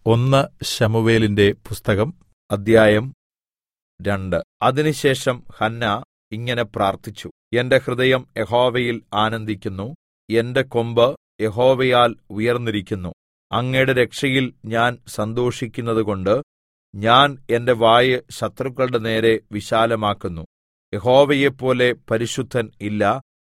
ഒന്ന് ശമൂവേലിന്റെ പുസ്തകം അദ്ധ്യായം 2. അതിനുശേഷം ഹന്ന ഇങ്ങനെ പ്രാർത്ഥിച്ചു. എന്റെ ഹൃദയം യഹോവയിൽ ആനന്ദിക്കുന്നു, എന്റെ കൊമ്പ് യഹോവയാൽ ഉയർന്നിരിക്കുന്നു. അങ്ങയുടെ രക്ഷയിൽ ഞാൻ സന്തോഷിക്കുന്നതുകൊണ്ട് ഞാൻ എന്റെ വായ് ശത്രുക്കളുടെ നേരെ വിശാലമാക്കുന്നു. യഹോവയെപ്പോലെ പരിശുദ്ധൻ ഇല്ല,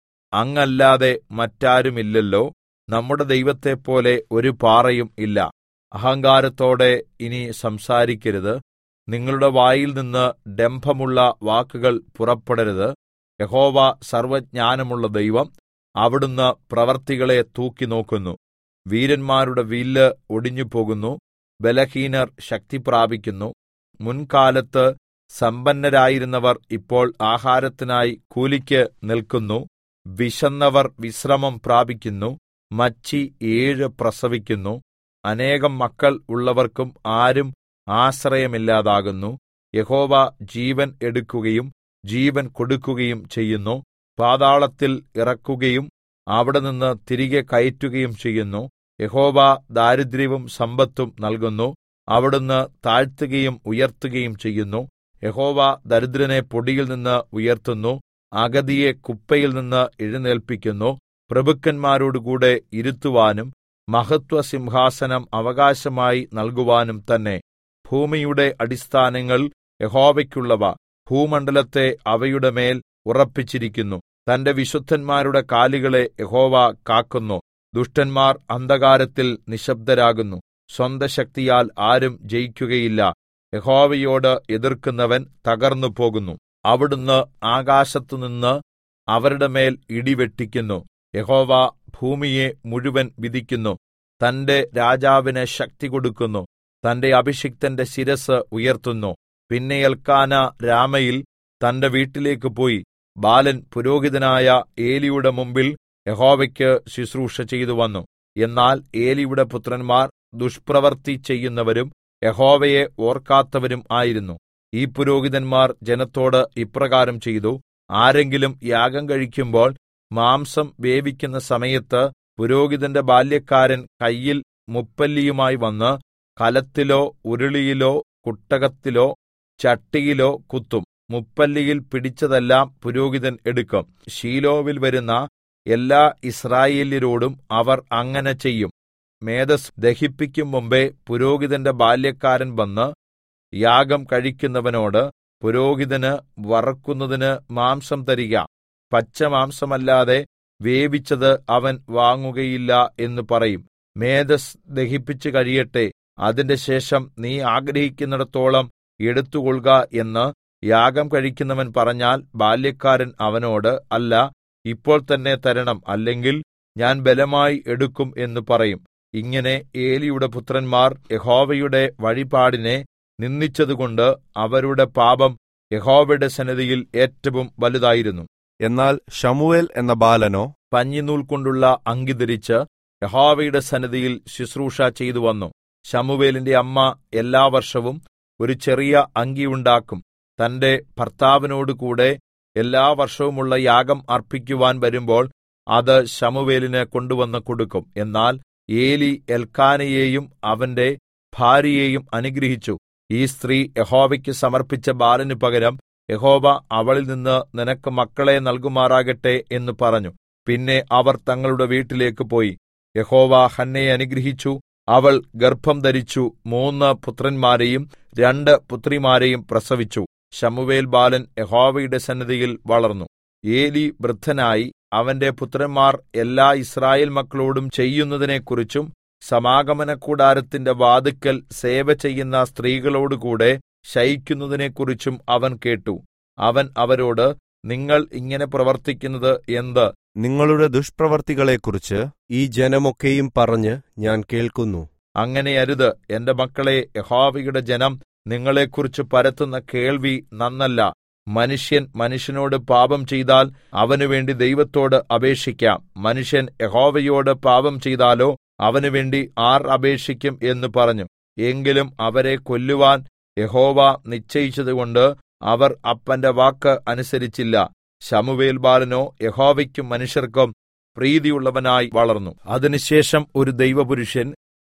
അങ്ങല്ലാതെ മറ്റാരുമില്ലല്ലോ. നമ്മുടെ ദൈവത്തെപ്പോലെ ഒരു പാറയും ഇല്ല. അഹങ്കാരത്തോടെ ഇനി സംസാരിക്കരുത്, നിങ്ങളുടെ വായിൽനിന്ന് ഡംഭമുള്ള വാക്കുകൾ പുറപ്പെടരുത്. യഹോവ സർവ്വജ്ഞാനമുള്ള ദൈവം, അവിടുന്ന് പ്രവൃത്തികളെ തൂക്കിനോക്കുന്നു. വീരന്മാരുടെ വില്ല് ഒടിഞ്ഞുപോകുന്നു, ബലഹീനർ ശക്തി പ്രാപിക്കുന്നു. മുൻകാലത്ത് സമ്പന്നരായിരുന്നവർ ഇപ്പോൾ ആഹാരത്തിനായി കൂലിക്ക് നിൽക്കുന്നു. വിശന്നവർ വിശ്രമം പ്രാപിക്കുന്നു. മച്ചി 7 പ്രസവിക്കുന്നു. അനേകം മക്കൾ ഉള്ളവർക്കും ആരും ആശ്രയമില്ലാതാകുന്നു. യഹോവ ജീവൻ എടുക്കുകയും ജീവൻ കൊടുക്കുകയും ചെയ്യുന്നു. പാതാളത്തിൽ ഇറക്കുകയും അവിടെനിന്ന് തിരികെ കയറ്റുകയും ചെയ്യുന്നു. യഹോവ ദാരിദ്ര്യവും സമ്പത്തും നൽകുന്നു. അവിടുന്ന് താഴ്ത്തുകയും ഉയർത്തുകയും ചെയ്യുന്നു. യഹോവ ദരിദ്രനെ പൊടിയിൽനിന്ന് ഉയർത്തുന്നു, അഗതിയെ കുപ്പയിൽനിന്ന് എഴുന്നേല്പിക്കുന്നു. പ്രഭുക്കന്മാരോടുകൂടെ ഇരുത്തുവാനും മഹത്വസിംഹാസനം അവകാശമായി നൽകുവാനും തന്നെ. ഭൂമിയുടെ അടിസ്ഥാനങ്ങൾ യഹോവയ്ക്കുള്ളവ, ഭൂമണ്ഡലത്തെ അവയുടെ മേൽ ഉറപ്പിച്ചിരിക്കുന്നു. തന്റെ വിശുദ്ധന്മാരുടെ കാലുകളെ യഹോവ കാക്കുന്നു. ദുഷ്ടന്മാർ അന്ധകാരത്തിൽ നിശ്ശബ്ദരാകുന്നു. സ്വന്തശക്തിയാൽ ആരും ജയിക്കുകയില്ല. യഹോവയോട് എതിർക്കുന്നവൻ തകർന്നു പോകുന്നു. അവിടുന്ന് ആകാശത്തുനിന്ന് അവരുടെ മേൽ ഇടിവെട്ടിക്കുന്നു. യഹോവ ഭൂമിയെ മുഴുവൻ വിധിക്കുന്നു. തന്റെ രാജാവിന് ശക്തി കൊടുക്കുന്നു. തന്റെ അഭിഷിക്തന്റെ ശിരസ്സ് ഉയർത്തുന്നു. പിന്നെ എൽക്കാനാ രാമയിൽ തന്റെ വീട്ടിലേക്ക് പോയി. ബാലൻ പുരോഹിതനായ ഏലിയുടെ മുമ്പിൽ യഹോവയ്ക്ക് ശുശ്രൂഷ ചെയ്തു വന്നു. എന്നാൽ ഏലിയുടെ പുത്രന്മാർ ദുഷ്പ്രവൃത്തി ചെയ്യുന്നവരും യഹോവയെ ഓർക്കാത്തവരും ആയിരുന്നു. ഈ പുരോഹിതന്മാർ ജനത്തോട് ഇപ്രകാരം ചെയ്തു: ആരെങ്കിലും യാഗം കഴിക്കുമ്പോൾ മാംസം വേവിക്കുന്ന സമയത്ത് പുരോഹിതന്റെ ബാല്യക്കാരൻ കയ്യിൽ മുപ്പല്ലിയുമായി വന്ന് കലത്തിലോ ഉരുളിയിലോ കുട്ടകത്തിലോ ചട്ടിയിലോ കുത്തും. മുപ്പല്ലിയിൽ പിടിച്ചതെല്ലാം പുരോഹിതൻ എടുക്കും. ശീലോവിൽ വരുന്ന എല്ലാ യിസ്രായേല്യരോടും അവർ അങ്ങനെ ചെയ്യും. മേദസ്സ് ദഹിപ്പിക്കും മുമ്പേ പുരോഹിതന്റെ ബാല്യക്കാരൻ വന്ന് യാഗം കഴിക്കുന്നവനോട്, പുരോഹിതന് വറക്കുന്നതിന് മാംസം തരിക, പച്ചമാംസമല്ലാതെ വേവിച്ചത് അവൻ വാങ്ങുകയില്ല എന്ന് പറയും. മേദസ്സ് ദഹിപ്പിച്ചു കഴിയട്ടെ, അതിന്റെ ശേഷം നീ ആഗ്രഹിക്കുന്നിടത്തോളം എടുത്തുകൊള്ളുക എന്ന് യാഗം കഴിക്കുന്നവൻ പറഞ്ഞാൽ ബാല്യക്കാരൻ അവനോട്, അല്ല, ഇപ്പോൾ തന്നെ തരണം, അല്ലെങ്കിൽ ഞാൻ ബലമായി എടുക്കും എന്ന് പറയും. ഇങ്ങനെ ഏലിയുടെ പുത്രന്മാർ യഹോവയുടെ വഴിപാടിനെ നിന്ദിച്ചതുകൊണ്ട് അവരുടെ പാപം യഹോവയുടെ സന്നിധിയിൽ ഏറ്റവും വലുതായിരുന്നു. എന്നാൽ ശമൂവേൽ എന്ന ബാലനോ പഞ്ഞിനൂൽ കൊണ്ടുള്ള അങ്കി ധരിച്ച് യഹോവയുടെ സന്നിധിയിൽ ശുശ്രൂഷ ചെയ്തു വന്നു. ശമൂവേലിന്റെ അമ്മ എല്ലാ വർഷവും ഒരു ചെറിയ അങ്കി ഉണ്ടാക്കും. തന്റെ ഭർത്താവിനോടുകൂടെ എല്ലാ വർഷവുമുള്ള യാഗം അർപ്പിക്കുവാൻ വരുമ്പോൾ അത് ശമൂവേലിന് കൊണ്ടുവന്ന് കൊടുക്കും. എന്നാൽ ഏലി എൽക്കാനയെയും അവന്റെ ഭാര്യയെയും അനുഗ്രഹിച്ചു. ഈ സ്ത്രീ യഹോവയ്ക്ക് സമർപ്പിച്ച ബാലന് പകരം യഹോവ അവളിൽ നിന്ന് നിനക്ക് മക്കളെ നൽകുമാറാകട്ടെ എന്ന് പറഞ്ഞു. പിന്നെ അവർ തങ്ങളുടെ വീട്ടിലേക്ക് പോയി. യഹോവ ഹന്നയെ അനുഗ്രഹിച്ചു. അവൾ ഗർഭം ധരിച്ചു 3 പുത്രന്മാരെയും 2 പുത്രിമാരെയും പ്രസവിച്ചു. ശമൂവേൽ ബാലൻ യഹോവയുടെ സന്നിധിയിൽ വളർന്നു. ഏലി വൃദ്ധനായി. അവന്റെ പുത്രന്മാർ എല്ലാ യിസ്രായേൽ മക്കളോടും ചെയ്യുന്നതിനെക്കുറിച്ചും സമാഗമനകൂടാരത്തിന്റെ വാതിൽക്കൽ സേവ ചെയ്യുന്ന സ്ത്രീകളോടുകൂടെ ശയിക്കുന്നതിനെക്കുറിച്ചും അവൻ കേട്ടു. അവൻ അവരോട്, നിങ്ങൾ ഇങ്ങനെ പ്രവർത്തിക്കുന്നത് എന്ത്? നിങ്ങളുടെ ദുഷ്പ്രവർത്തികളെക്കുറിച്ച് ഈ ജനമൊക്കെയും പറഞ്ഞ് ഞാൻ കേൾക്കുന്നു. അങ്ങനെ അരുത്, എന്റെ മക്കളെ. യഹോവയുടെ ജനം നിങ്ങളെക്കുറിച്ച് പരത്തുന്ന കേൾവി നന്നല്ല. മനുഷ്യൻ മനുഷ്യനോട് പാപം ചെയ്താൽ അവനുവേണ്ടി ദൈവത്തോട് അപേക്ഷിക്കാം. മനുഷ്യൻ യഹോവയോട് പാപം ചെയ്താലോ അവനുവേണ്ടി ആർ അപേക്ഷിക്കും എന്ന് പറഞ്ഞു. എങ്കിലും അവരെ കൊല്ലുവാൻ യഹോവ നിശ്ചയിച്ചതുകൊണ്ട് അവർ അപ്പന്റെ വാക്ക് അനുസരിച്ചില്ല. ശമൂവേൽ ബാലനോ യഹോവയ്ക്കും മനുഷ്യർക്കും പ്രീതിയുള്ളവനായി വളർന്നു. അതിനുശേഷം ഒരു ദൈവപുരുഷൻ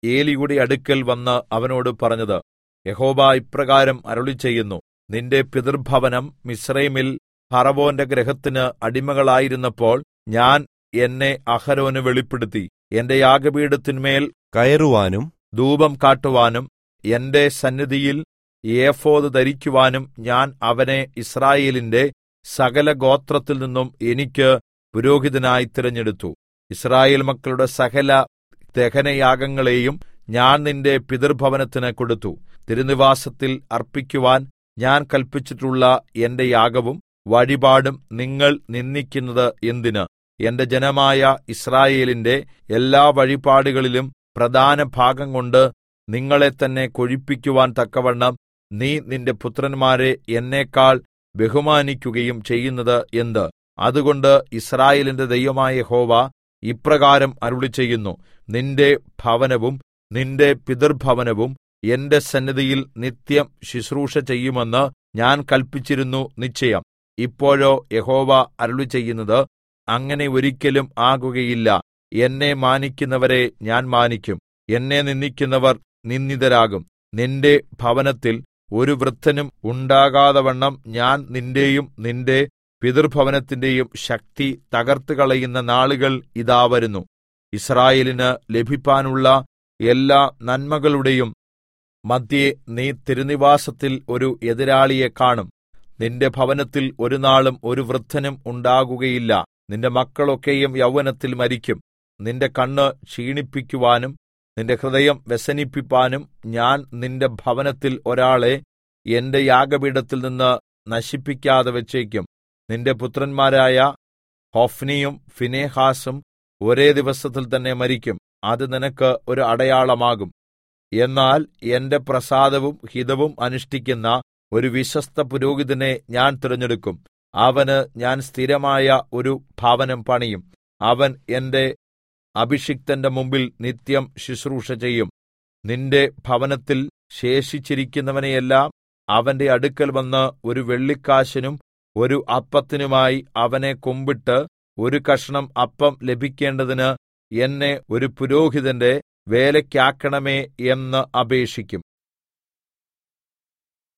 ഏലിയുടെ അടുക്കൽ വന്ന് അവനോട് പറഞ്ഞത്, യഹോവ ഇപ്രകാരം അരുളിച്ചെയ്യുന്നു, നിന്റെ പിതൃഭവനം മിസ്രയീമിൽ ഫറവോന്റെ ഗൃഹത്തിന് അടിമകളായിരുന്നപ്പോൾ ഞാൻ എന്നെ അഹരോന് വെളിപ്പെടുത്തി. എന്റെ യാഗപീഠത്തിന്മേൽ കയറുവാനും ധൂപം കാട്ടുവാനും എന്റെ സന്നിധിയിൽ ഏഫോദ് ധരിക്കുവാനും ഞാൻ അവനെ യിസ്രായേലിന്റെ സകല ഗോത്രത്തിൽ നിന്നും എനിക്ക് പുരോഹിതനായി തിരഞ്ഞെടുത്തു. യിസ്രായേൽ മക്കളുടെ സകല ദഹനയാഗങ്ങളെയും ഞാൻ നിന്റെ പിതൃഭവനത്തിന് കൊടുത്തു. തിരുനിവാസത്തിൽ അർപ്പിക്കുവാൻ ഞാൻ കല്പിച്ചിട്ടുള്ള എന്റെ യാഗവും വഴിപാടും നിങ്ങൾ നിന്ദിക്കുന്നത് എന്തിന്? എന്റെ ജനമായ യിസ്രായേലിന്റെ എല്ലാ വഴിപാടുകളിലും പ്രധാന ഭാഗം കൊണ്ട് നിങ്ങളെ തന്നെ കൊഴിപ്പിക്കുവാൻ തക്കവണ്ണം നീ നിന്റെ പുത്രന്മാരെ എന്നേക്കാൾ ബഹുമാനിക്കുകയും ചെയ്യുന്നത് എന്ത്? അതുകൊണ്ട് യിസ്രായേലിന്റെ ദൈവമായ യഹോവ ഇപ്രകാരം അരുളിച്ചെയ്യുന്നു, നിന്റെ ഭവനവും നിന്റെ പിതൃഭവനവും എന്റെ സന്നിധിയിൽ നിത്യം ശുശ്രൂഷ ചെയ്യുമെന്ന് ഞാൻ കല്പിച്ചിരുന്നു നിശ്ചയം. ഇപ്പോഴോ യഹോവ അരുളിച്ചെയ്യുന്നത്, അങ്ങനെ ഒരിക്കലും ആകുകയില്ല. എന്നെ മാനിക്കുന്നവരെ ഞാൻ മാനിക്കും, എന്നെ നിന്ദിക്കുന്നവർ നിന്ദിതരാകും. നിന്റെ ഭവനത്തിൽ ഒരു വൃദ്ധനും ഉണ്ടാകാതവണ്ണം ഞാൻ നിന്റെയും നിന്റെ പിതൃഭവനത്തിന്റെയും ശക്തി തകർത്തുകളയുന്ന നാളുകൾ ഇതാ വരുന്നു. യിസ്രായേലിന് ലഭിപ്പാനുള്ള എല്ലാ നന്മകളുടെയും മദ്ധ്യേ നീ തിരുനിവാസത്തിൽ ഒരു എതിരാളിയെ കാണും. നിന്റെ ഭവനത്തിൽ ഒരുനാളും ഒരു വൃദ്ധനും ഉണ്ടാകുകയില്ല. നിന്റെ മക്കളൊക്കെയും യൗവനത്തിൽ മരിക്കും. നിന്റെ കണ്ണ് ക്ഷീണിപ്പിക്കുവാനും നിന്റെ ഹൃദയം വ്യസനിപ്പിപ്പാനും ഞാൻ നിന്റെ ഭവനത്തിൽ ഒരാളെ എന്റെ യാഗപീഠത്തിൽ നിന്ന് നശിപ്പിക്കാതെ വെച്ചേക്കും. നിന്റെ പുത്രന്മാരായ ഹൊഫ്നിയും ഫിനെഹാസും ഒരേ ദിവസത്തിൽ തന്നെ മരിക്കും. അത് നിനക്ക് ഒരു അടയാളമാകും. എന്നാൽ എന്റെ പ്രസാദവും ഹിതവും അനുഷ്ഠിക്കുന്ന ഒരു വിശ്വസ്ത പുരോഹിതനെ ഞാൻ തിരഞ്ഞെടുക്കും. അവന് ഞാൻ സ്ഥിരമായ ഒരു ഭവനം പണിയും. അവൻ എന്റെ അഭിഷിക്തന്റെ മുമ്പിൽ നിത്യം ശുശ്രൂഷ ചെയ്യും. നിന്റെ ഭവനത്തിൽ ശേഷിച്ചിരിക്കുന്നവനെയെല്ലാം അവന്റെ അടുക്കൽ വന്ന് ഒരു വെള്ളിക്കാശിനും ഒരു അപ്പത്തിനുമായി അവനെ കുമ്പിട്ട് ഒരു കഷണം അപ്പം ലഭിക്കേണ്ടതിന് എന്നെ ഒരു പുരോഹിതന്റെ വേലയ്ക്കാക്കണമേ എന്ന് അപേക്ഷിക്കും.